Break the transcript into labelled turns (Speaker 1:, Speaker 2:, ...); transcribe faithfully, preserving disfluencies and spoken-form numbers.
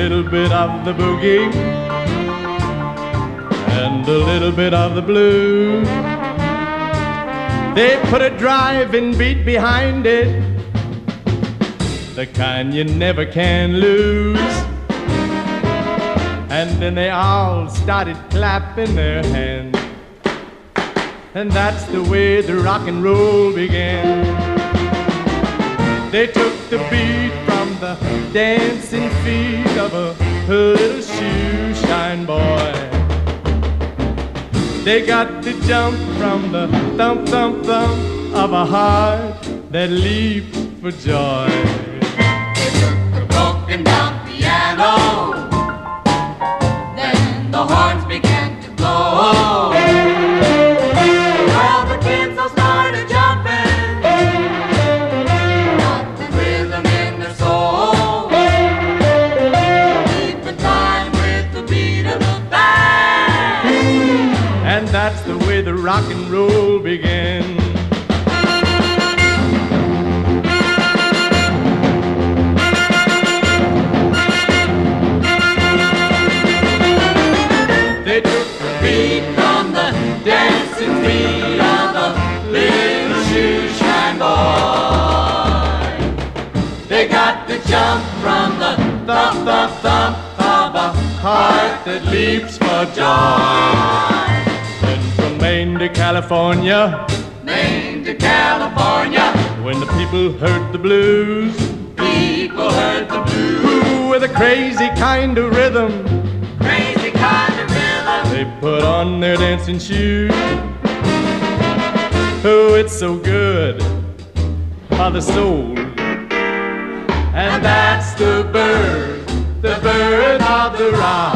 Speaker 1: little bit of the boogie and a little bit of the blues. They put a driving beat behind it, the kind you never can lose. And then they all started clapping their hands, and that's the way the rock and roll began. They took the beat from the dancing feet of a little shoe shine boy. They got the jump from the thump, thump, thump of a heart that leaped for joy.
Speaker 2: They took a broken down piano, then the horns began to blow. All the kids all started jumping, got the rhythm in their soul, keeping time with the beat of the band.
Speaker 1: And that's the way the rock and roll began. They took the beat from the dancing feet of the little shoe shine boy. They got the jump from the thump, thump, thump of a heart that leaps for joy. Maine to California,
Speaker 2: Maine to California,
Speaker 1: when the people heard the blues,
Speaker 2: people heard the blues.
Speaker 1: Ooh, with a crazy kind of rhythm,
Speaker 2: Crazy kind of rhythm.
Speaker 1: they put on their dancing shoes. Oh, it's so good for the soul. And that's the bird, the bird of the rock.